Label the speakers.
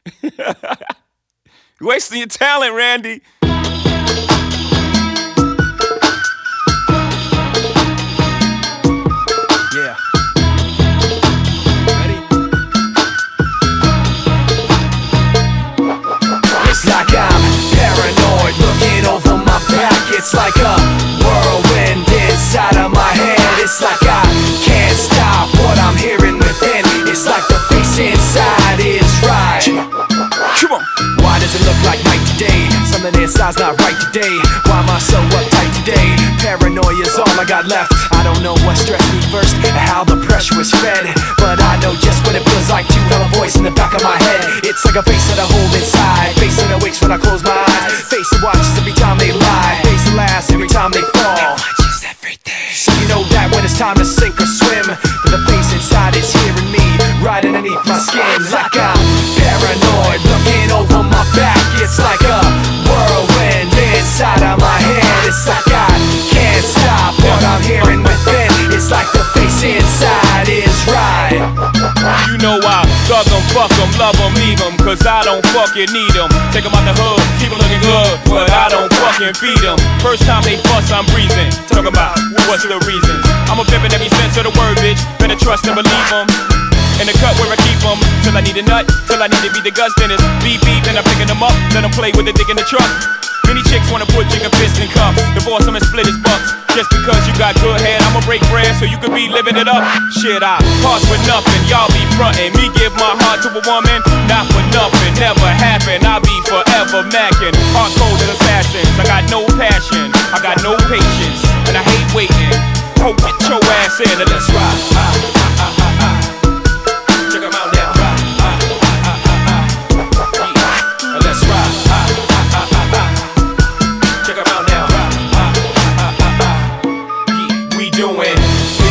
Speaker 1: You're wasting your talent, Randy. Yeah. Ready?
Speaker 2: It's like I'm paranoid, looking over my back. It's like a whirlwind inside of my head. It's like I can't stop what I'm hearing within. It's like the face inside is right.
Speaker 1: Come on.
Speaker 2: Why does it look like night today? Something inside's not right today. Why am I so uptight today? Paranoia's all I got left. I don't know what stressed me first, or how the pressure was fed, but I know just what it feels like to have a voice in the back of my head. It's like a face that I hold inside, face that awakes when I close my eyes, face that watches every time they lie, face that laughs every time they fall. So you know that when it's time to sink or swim, that the face inside is hearing me right underneath my skin. Like I'm paranoid, looking over my back. It's like a whirlwind inside of my head. It's like I can't stop what I'm hearing within. It's like the face inside is right.
Speaker 1: You know I thug 'em, fuck 'em, love 'em, leave 'em, cause I don't fucking need 'em. Take 'em out the hood, keep 'em looking good, but I don't fucking feed 'em. First time they fuss, I'm breathing. Talk about what's the reason. I'm a pimp in every sense of the word, bitch. Better trust and believe 'em. In the cut where I keep 'em, till I need a nut, till I need to be the Gus Dennis. Beep beep, and I'm picking 'em up, let 'em play with the dick in the truck. Many chicks wanna put Jigga fist in cuffs, divorce him and split his bucks. Just because you got good head, I'ma break bread so you could be living it up. Shit, I pass with nothing, y'all be frontin'. Me give my heart to a woman, not for nothing, never happen. I'll be forever mackin', hard cold as assassins. I got no passion, I got no patience, and I hate waiting. Hope get your ass in and let's ride. Check 'em out now. Yeah. Let's ride. Check 'em out now. Yeah, we doing